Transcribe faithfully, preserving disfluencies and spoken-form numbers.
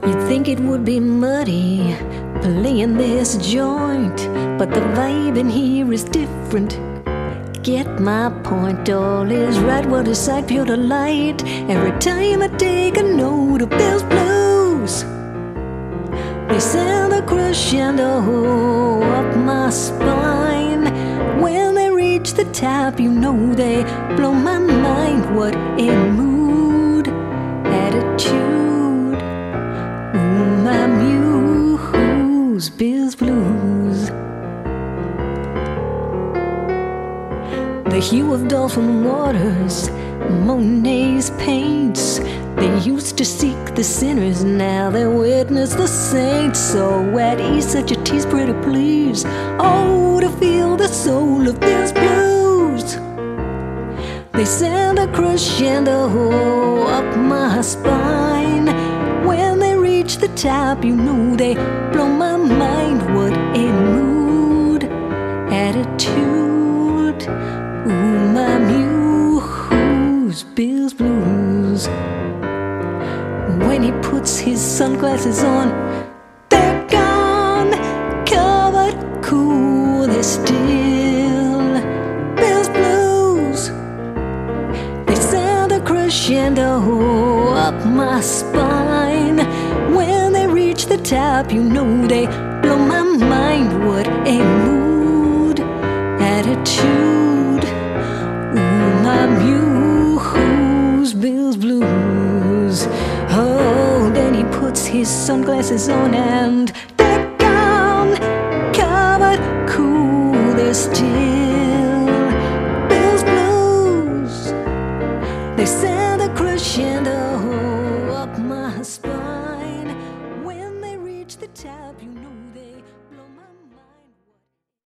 You'd think it would be muddy playing this joint, but the vibe in here is different. Get my point, all is right, what a sight, pure delight. Every time I take a note of Bill's blues, they sound a crescendo up my spine. When they reach the top, you know they blow my mind. What a mood, attitude, ooh, my muse, Bill's blues. The hue of dolphin waters, Monet's paints. They used to seek the sinners, now they witness the saints. So at ease, such a tease, pretty please. Oh, to feel the soul of Bill's blues. They sound a crescendo up my spine. When they reach the top, you know they blow my mind. What a mood, attitude, ooh, my muse, Bill's blues. When he puts his sunglasses on, they're gone, covered cool, they're still Bill's blues. They sound a crescendo up my spine. When they reach the top, you know they blow my mind. What a mood, attitude, ooh, my muse, Bill's blues. Oh, then he puts his sunglasses on and they're gone, covered cool, they're still Bill's blues. They sound a crescendo up my spine. When they reach the top, you know they